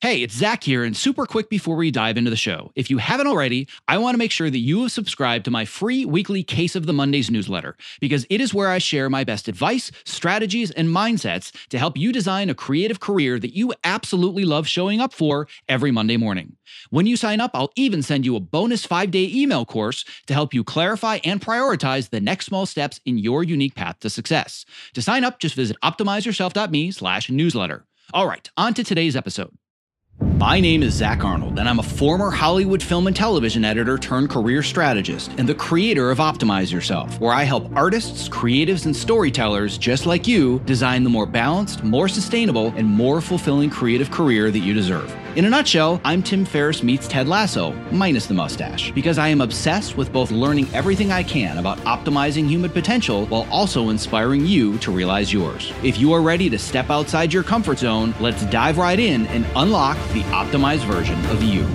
Hey, it's Zach here, and super quick before we dive into the show. If you haven't already, I want to make sure that you have subscribed to my free weekly Case of the Mondays newsletter, because it is where I share my best advice, strategies, and mindsets to help you design a creative career that you absolutely love showing up for every Monday morning. When you sign up, I'll even send you a bonus 5-day email course to help you clarify and prioritize the next small steps in your unique path to success. To sign up, just visit optimizeyourself.me/newsletter. All right, on to today's episode. My name is Zach Arnold, and I'm a former Hollywood film and television editor turned career strategist and the creator of Optimize Yourself, where I help artists, creatives, and storytellers just like you design the more balanced, more sustainable, and more fulfilling creative career that you deserve. In a nutshell, I'm Tim Ferriss meets Ted Lasso, minus the mustache, because I am obsessed with both learning everything I can about optimizing human potential while also inspiring you to realize yours. If you are ready to step outside your comfort zone, let's dive right in and unlock the optimized version of you.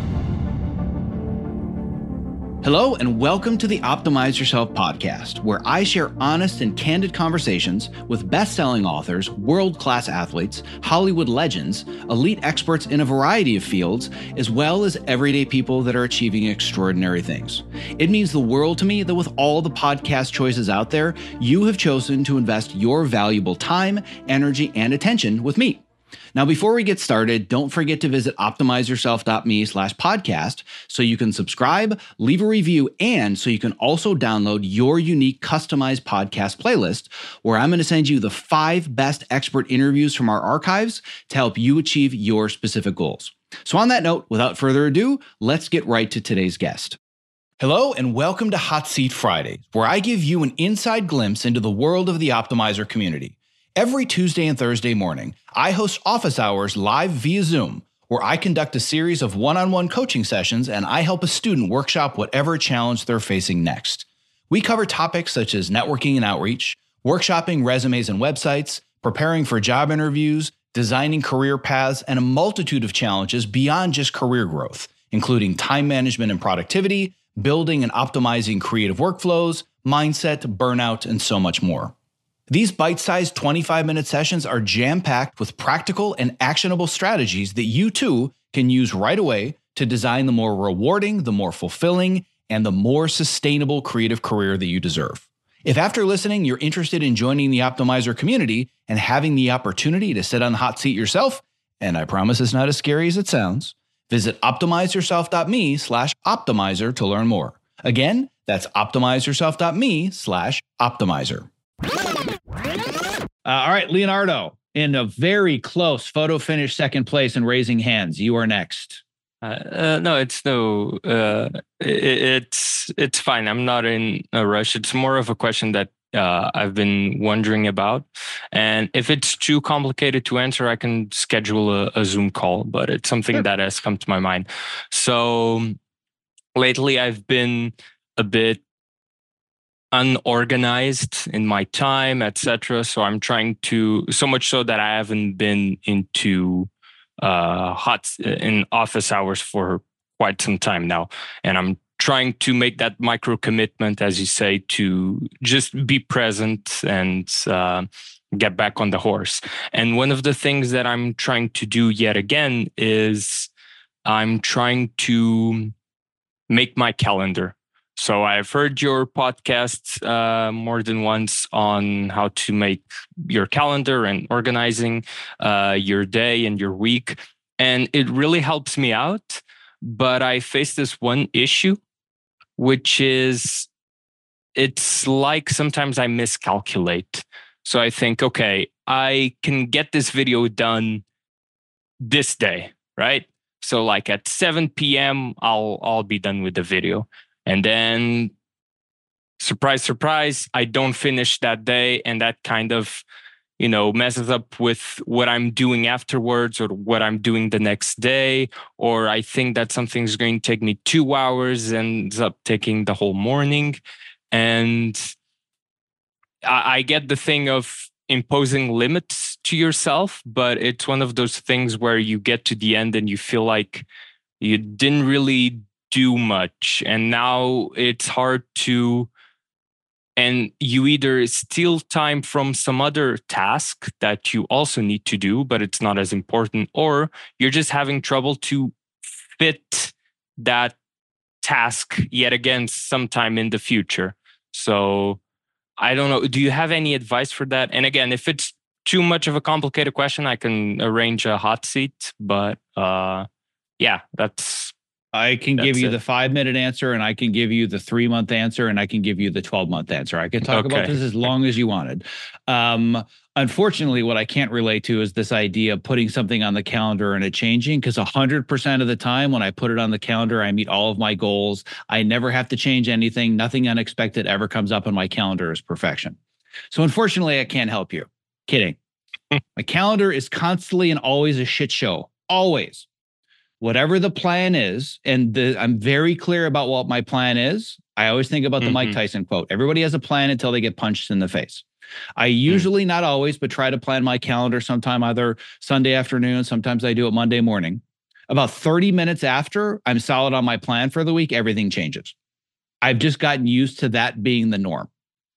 Hello, and welcome to the Optimize Yourself podcast, where I share honest and candid conversations with best-selling authors, world-class athletes, Hollywood legends, elite experts in a variety of fields, as well as everyday people that are achieving extraordinary things. It means the world to me that with all the podcast choices out there, you have chosen to invest your valuable time, energy, and attention with me. Now, before we get started, don't forget to visit optimizeyourself.me/podcast so you can subscribe, leave a review, and so you can also download your unique customized podcast playlist, where I'm going to send you the 5 best expert interviews from our archives to help you achieve your specific goals. So on that note, without further ado, let's get right to today's guest. Hello, and welcome to Hot Seat Fridays, where I give you an inside glimpse into the world of the Optimizer community. Every Tuesday and Thursday morning, I host office hours live via Zoom, where I conduct a series of one-on-one coaching sessions and I help a student workshop whatever challenge they're facing next. We cover topics such as networking and outreach, workshopping resumes and websites, preparing for job interviews, designing career paths, and a multitude of challenges beyond just career growth, including time management and productivity, building and optimizing creative workflows, mindset, burnout, and so much more. These bite-sized 25-minute sessions are jam-packed with practical and actionable strategies that you too can use right away to design the more rewarding, the more fulfilling, and the more sustainable creative career that you deserve. If after listening, you're interested in joining the Optimizer community and having the opportunity to sit on the hot seat yourself, and I promise it's not as scary as it sounds, visit optimizeyourself.me/optimizer to learn more. Again, that's optimizeyourself.me/optimizer. All right, Leonardo, in a very close photo finish, second place and raising hands. You are next. It's fine. I'm not in a rush. It's more of a question that I've been wondering about. And if it's too complicated to answer, I can schedule a Zoom call, but it's something that has come to my mind. So lately I've been a bit unorganized in my time, etc. So I'm trying to, so much so that I haven't been into in office hours for quite some time now. And I'm trying to make that micro commitment, as you say, to just be present and get back on the horse. And one of the things that I'm trying to do yet again is I'm trying to make my calendar. So I've heard your podcast more than once on how to make your calendar and organizing your day and your week. And it really helps me out. But I face this one issue, which is it's like sometimes I miscalculate. So I think, okay, I can get this video done this day, right? So like at 7 p.m., I'll be done with the video. And then, surprise, surprise, I don't finish that day. And that kind of, messes up with what I'm doing afterwards or what I'm doing the next day. Or I think that something's going to take me 2 hours and ends up taking the whole morning. And I get the thing of imposing limits to yourself, but it's one of those things where you get to the end and you feel like you didn't really do much. And now it's hard to and you either steal time from some other task that you also need to do, but it's not as important, or you're just having trouble to fit that task yet again sometime in the future. So I don't know. Do you have any advice for that? And again, if it's too much of a complicated question, I can arrange a hot seat. But yeah, I can give you it. the 5-minute answer, and I can give you the 3-month answer, and I can give you the 12-month answer. I can talk about this as long as you wanted. Unfortunately, what I can't relate to is this idea of putting something on the calendar and it changing, because 100% of the time when I put it on the calendar, I meet all of my goals. I never have to change anything. Nothing unexpected ever comes up on my calendar as perfection. So unfortunately, I can't help you. Kidding. My calendar is constantly and always a shit show. Always. Whatever the plan is, and I'm very clear about what my plan is. I always think about the Mike Tyson quote. Everybody has a plan until they get punched in the face. I usually, not always, but try to plan my calendar sometime either Sunday afternoon. Sometimes I do it Monday morning. About 30 minutes after I'm solid on my plan for the week, everything changes. I've just gotten used to that being the norm.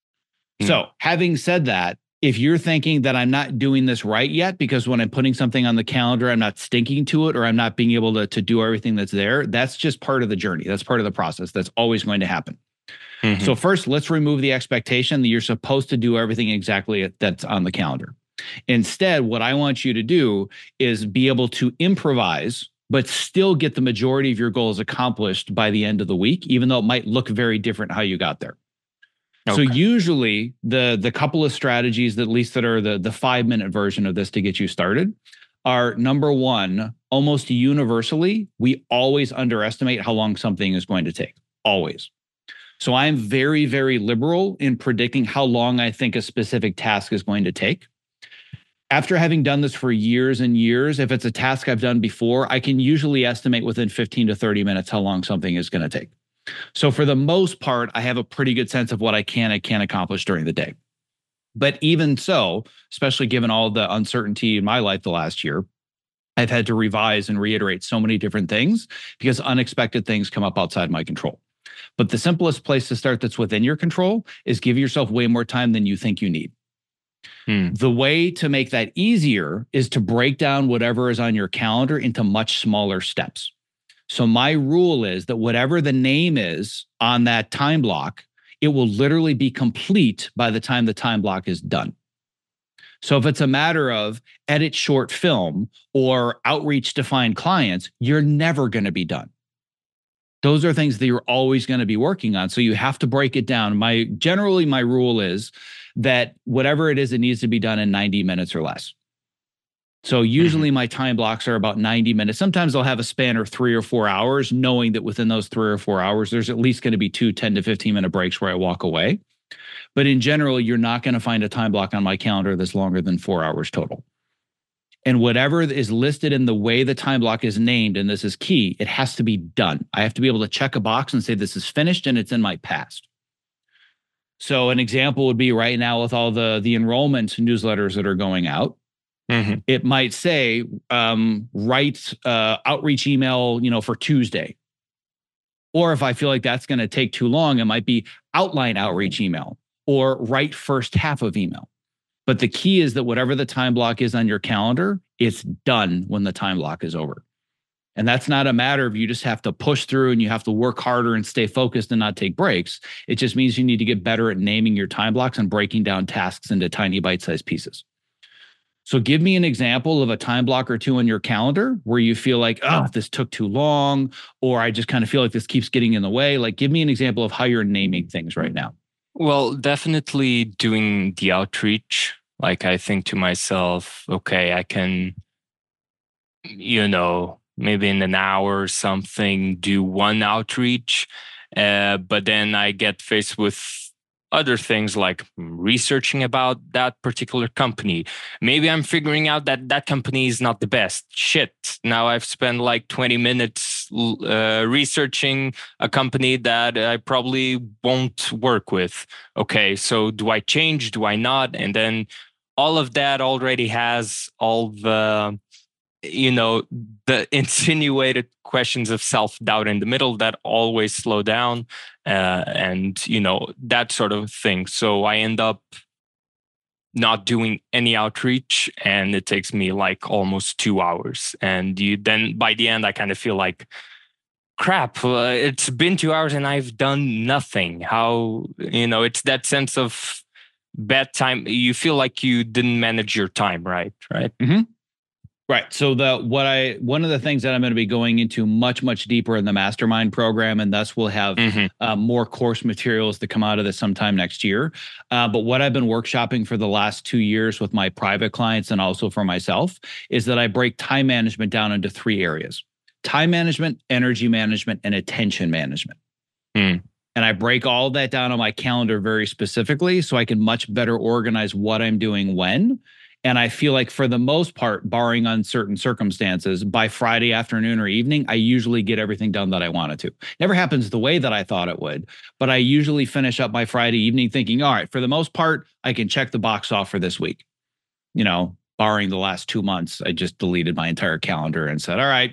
So having said that, if you're thinking that I'm not doing this right yet, because when I'm putting something on the calendar, I'm not sticking to it, or I'm not being able to do everything that's there, that's just part of the journey. That's part of the process. That's always going to happen. So first, let's remove the expectation that you're supposed to do everything exactly that's on the calendar. Instead, what I want you to do is be able to improvise, but still get the majority of your goals accomplished by the end of the week, even though it might look very different how you got there. So usually the couple of strategies that, at least that are the 5-minute version of this to get you started, are number one, almost universally, we always underestimate how long something is going to take. Always. So I'm very, very liberal in predicting how long I think a specific task is going to take. After having done this for years and years, if it's a task I've done before, I can usually estimate within 15 to 30 minutes how long something is going to take. So for the most part, I have a pretty good sense of what I can accomplish during the day. But even so, especially given all the uncertainty in my life the last year, I've had to revise and reiterate so many different things because unexpected things come up outside my control. But the simplest place to start that's within your control is give yourself way more time than you think you need. The way to make that easier is to break down whatever is on your calendar into much smaller steps. So my rule is that whatever the name is on that time block, it will literally be complete by the time the time block is done. So if it's a matter of edit short film or outreach to find clients, you're never going to be done. Those are things that you're always going to be working on. So you have to break it down. Generally, my rule is that whatever it is, it needs to be done in 90 minutes or less. So usually my time blocks are about 90 minutes. Sometimes I'll have a span of 3 or 4 hours, knowing that within those 3 or 4 hours, there's at least going to be 2 10 to 15 minute breaks where I walk away. But in general, you're not going to find a time block on my calendar that's longer than 4 hours total. And whatever is listed in the way the time block is named, and this is key, it has to be done. I have to be able to check a box and say this is finished and it's in my past. So an example would be right now with all the enrollment newsletters that are going out. It might say write outreach email, for Tuesday. Or if I feel like that's going to take too long, it might be outline outreach email or write first half of email. But the key is that whatever the time block is on your calendar, it's done when the time block is over. And that's not a matter of you just have to push through and you have to work harder and stay focused and not take breaks. It just means you need to get better at naming your time blocks and breaking down tasks into tiny bite-sized pieces. So give me an example of a time block or two on your calendar where you feel like, this took too long, or I just kind of feel like this keeps getting in the way. Like, give me an example of how you're naming things right now. Well, definitely doing the outreach. Like, I think to myself, okay, I can, maybe in an hour or something, do one outreach. But then I get faced with other things like researching about that particular company. Maybe I'm figuring out that that company is not the best. Shit. Now I've spent like 20 minutes researching a company that I probably won't work with. Okay, so do I change? Do I not? And then all of that already has all the the insinuated questions of self-doubt in the middle that always slow down, and that sort of thing. So I end up not doing any outreach, and it takes me like almost 2 hours. And then by the end, I kind of feel like, crap, it's been 2 hours and I've done nothing. How, it's that sense of bad time. You feel like you didn't manage your time right. Mm-hmm. Right. So one of the things that I'm going to be going into much, much deeper in the mastermind program, and thus we'll have more course materials that come out of this sometime next year. But what I've been workshopping for the last 2 years with my private clients and also for myself is that I break time management down into 3 areas: time management, energy management, and attention management. And I break all that down on my calendar very specifically so I can much better organize what I'm doing when. And I feel like for the most part, barring uncertain circumstances, by Friday afternoon or evening, I usually get everything done that I wanted to. Never happens the way that I thought it would, but I usually finish up by Friday evening thinking, all right, for the most part, I can check the box off for this week. Barring the last 2 months, I just deleted my entire calendar and said, all right,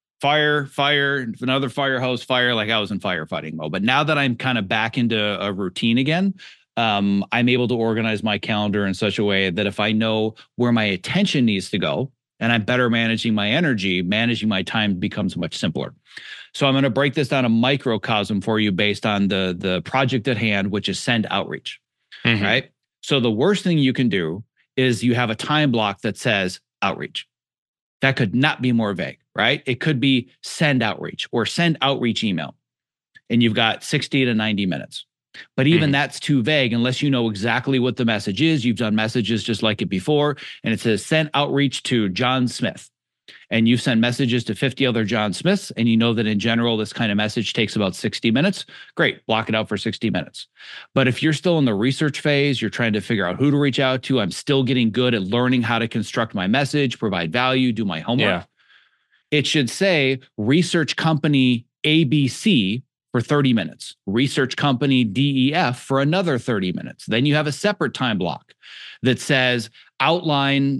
fire, another fire hose, fire, like I was in firefighting mode. But now that I'm kind of back into a routine again, I'm able to organize my calendar in such a way that if I know where my attention needs to go and I'm better managing my energy, managing my time becomes much simpler. So I'm going to break this down a microcosm for you based on the project at hand, which is send outreach, right? So the worst thing you can do is you have a time block that says outreach. That could not be more vague, right? It could be send outreach or send outreach email, and you've got 60 to 90 minutes. But even that's too vague unless you know exactly what the message is. You've done messages just like it before, and it says send outreach to John Smith. And you've sent messages to 50 other John Smiths, and you know that in general, this kind of message takes about 60 minutes. Great, block it out for 60 minutes. But if you're still in the research phase, you're trying to figure out who to reach out to, I'm still getting good at learning how to construct my message, provide value, do my homework. Yeah. It should say research company ABC for 30 minutes, research company DEF for another 30 minutes. Then you have a separate time block that says outline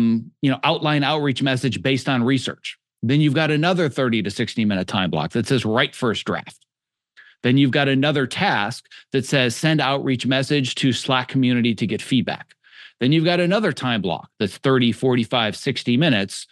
outreach message based on research. Then you've got another 30 to 60 minute time block that says write first draft. Then you've got another task that says send outreach message to Slack community to get feedback. Then you've got another time block that's 30, 45, 60 minutes.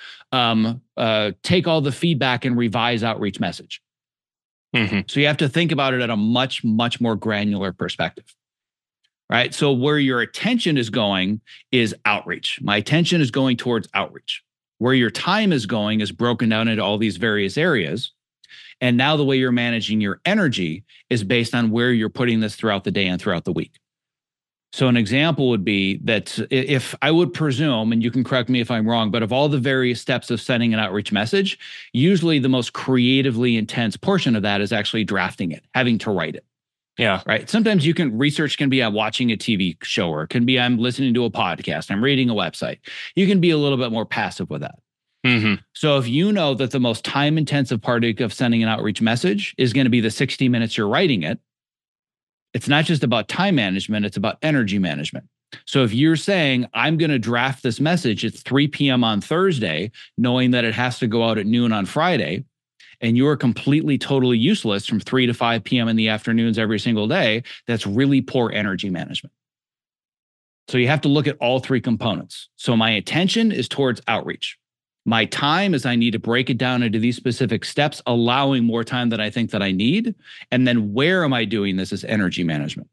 Take all the feedback and revise outreach message. So you have to think about it at a much, much more granular perspective, right? So where your attention is going is outreach. My attention is going towards outreach. Where your time is going is broken down into all these various areas. And now the way you're managing your energy is based on where you're putting this throughout the day and throughout the week. So an example would be that if I would presume, and you can correct me if I'm wrong, but of all the various steps of sending an outreach message, usually the most creatively intense portion of that is actually drafting it, having to write it. Yeah. Right. Sometimes research can be I'm watching a TV show, or it can be I'm listening to a podcast, I'm reading a website. You can be a little bit more passive with that. So if you know that the most time intensive part of sending an outreach message is going to be the 60 minutes you're writing it, it's not just about time management, it's about energy management. So if you're saying, I'm going to draft this message at 3 p.m. on Thursday, knowing that it has to go out at noon on Friday, and you're completely, totally useless from 3 to 5 p.m. in the afternoons every single day, that's really poor energy management. So you have to look at all 3 components. So my attention is towards outreach. My time is I need to break it down into these specific steps, allowing more time than I think that I need. And then where am I doing this is energy management.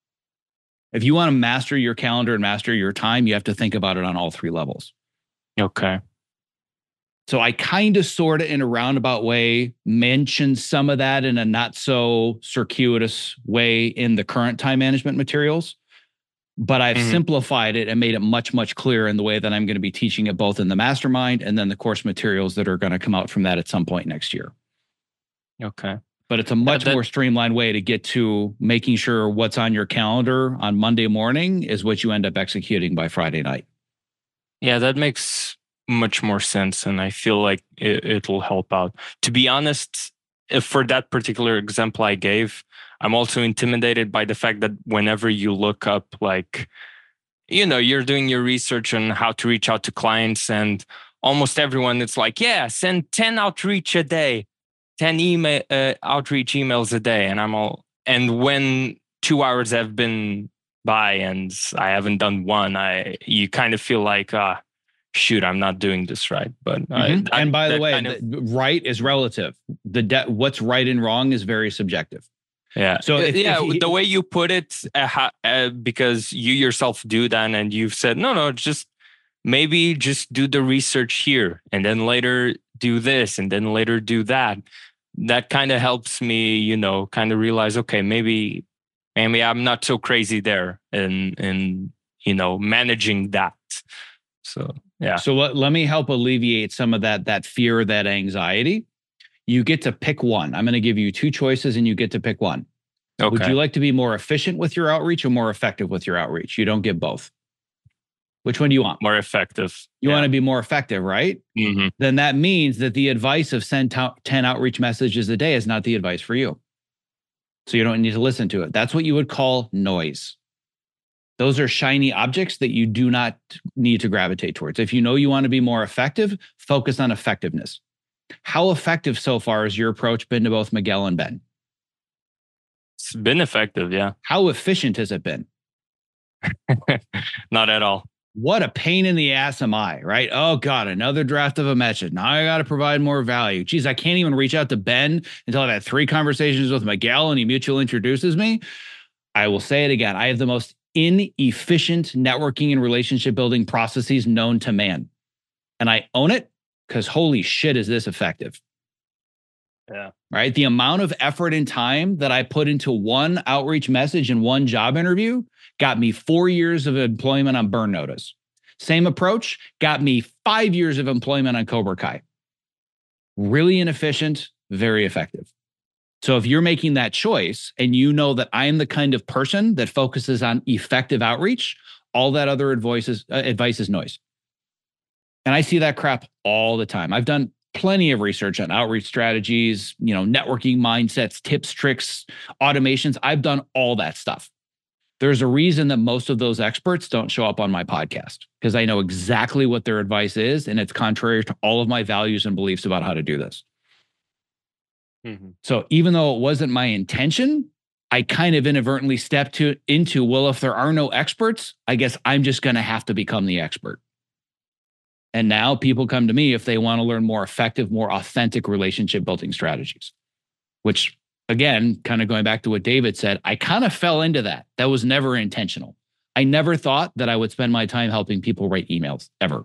If you want to master your calendar and master your time, you have to think about it on all 3 levels. Okay. So I kind of sort of in a roundabout way mentioned some of that in a not so circuitous way in the current time management materials. But I've simplified it and made it much, much clearer in the way that I'm going to be teaching it both in the mastermind and then the course materials that are going to come out from that at some point next year. Okay. But it's a much more streamlined way to get to making sure what's on your calendar on Monday morning is what you end up executing by Friday night. Yeah, that makes much more sense. And I feel like it'll help out. To be honest, if for that particular example I gave, I'm also intimidated by the fact that whenever you look up, like, you're doing your research on how to reach out to clients, and almost everyone, it's like, yeah, send 10 outreach a day, 10 email outreach emails a day. And when 2 hours have been by and I haven't done one, you kind of feel like, shoot, I'm not doing this right. But and by the way, right is relative. What's right and wrong is very subjective. Yeah. So the way you put it, because you yourself do that, and you've said no, just maybe just do the research here, and then later do this, and then later do that. That kind of helps me, kind of realize, okay, maybe I'm not so crazy there, and managing that. So yeah. So let me help alleviate some of that fear, that anxiety. You get to pick one. I'm going to give you two choices and you get to pick one. Okay. Would you like to be more efficient with your outreach or more effective with your outreach? You don't get both. Which one do you want? More effective. You want to be more effective, right? Mm-hmm. Then that means that the advice of send 10 outreach messages a day is not the advice for you. So you don't need to listen to it. That's what you would call noise. Those are shiny objects that you do not need to gravitate towards. If you know you want to be more effective, focus on effectiveness. How effective so far has your approach been to both Miguel and Ben? It's been effective, yeah. How efficient has it been? Not at all. What a pain in the ass am I, right? Oh God, another draft of a message. Now I got to provide more value. Geez, I can't even reach out to Ben until I've had 3 conversations with Miguel and he mutually introduces me. I will say it again. I have the most inefficient networking and relationship building processes known to man. And I own it because holy shit, is this effective? Yeah. Right. The amount of effort and time that I put into one outreach message and one job interview got me 4 years of employment on Burn Notice. Same approach got me 5 years of employment on Cobra Kai. Really inefficient, very effective. So if you're making that choice and you know that I am the kind of person that focuses on effective outreach, all that other advice is noise. And I see that crap all the time. I've done plenty of research on outreach strategies, networking mindsets, tips, tricks, automations. I've done all that stuff. There's a reason that most of those experts don't show up on my podcast because I know exactly what their advice is, and it's contrary to all of my values and beliefs about how to do this. Mm-hmm. So even though it wasn't my intention, I kind of inadvertently stepped into, well, if there are no experts, I guess I'm just going to have to become the expert. And now people come to me if they want to learn more effective, more authentic relationship building strategies, which again, kind of going back to what David said, I kind of fell into that. That was never intentional. I never thought that I would spend my time helping people write emails ever.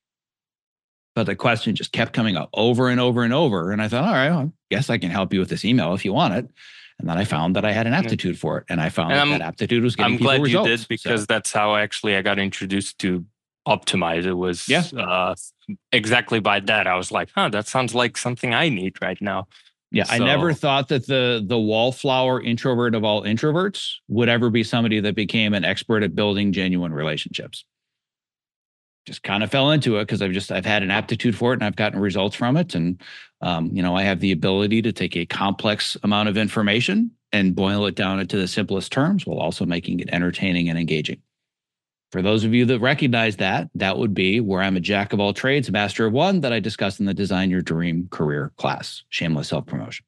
But the question just kept coming up over and over and over. And I thought, all right, well, I guess I can help you with this email if you want it. And then I found that I had an aptitude for it. And I found that aptitude was getting people results. I'm glad you did because that's how actually I got introduced to Optimize. It was exactly by that. I was like, that sounds like something I need right now. Yeah, so, I never thought that the wallflower introvert of all introverts would ever be somebody that became an expert at building genuine relationships. Just kind of fell into it because I've had an aptitude for it and I've gotten results from it. And, I have the ability to take a complex amount of information and boil it down into the simplest terms while also making it entertaining and engaging. For those of you that recognize that would be where I'm a jack of all trades, master of one that I discussed in the Design Your Dream Career class, shameless self-promotion.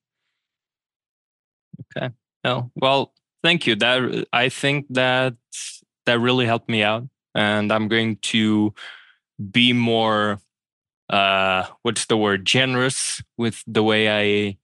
Okay. Oh, well, thank you. I think that really helped me out. And I'm going to be more, generous with the way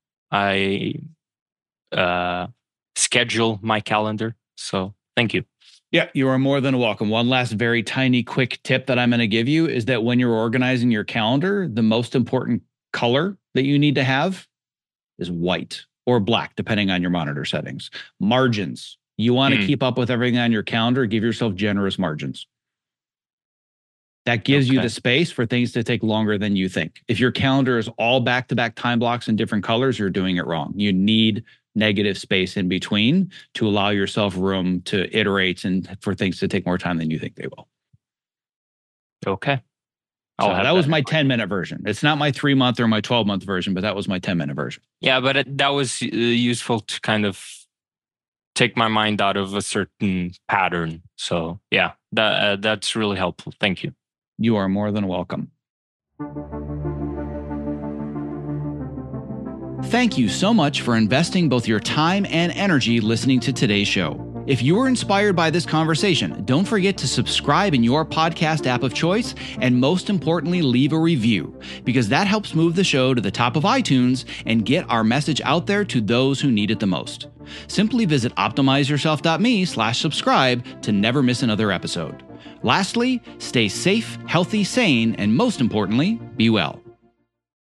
I schedule my calendar. So thank you. Yeah, you are more than welcome. One last very tiny, quick tip that I'm going to give you is that when you're organizing your calendar, the most important color that you need to have is white or black, depending on your monitor settings. Margins. You want to keep up with everything on your calendar, give yourself generous margins. That gives you the space for things to take longer than you think. If your calendar is all back-to-back time blocks in different colors, you're doing it wrong. You need negative space in between to allow yourself room to iterate and for things to take more time than you think they will. Okay. So that was my 10-minute version. It's not my 3-month or my 12-month version, but that was my 10-minute version. Yeah, but that was useful to kind of take my mind out of a certain pattern. So yeah, that's really helpful. Thank you. You are more than welcome. Thank you so much for investing both your time and energy listening to today's show. If you were inspired by this conversation, don't forget to subscribe in your podcast app of choice, and most importantly, leave a review, because that helps move the show to the top of iTunes and get our message out there to those who need it the most. Simply visit optimizeyourself.me/subscribe to never miss another episode. Lastly, stay safe, healthy, sane, and most importantly, be well.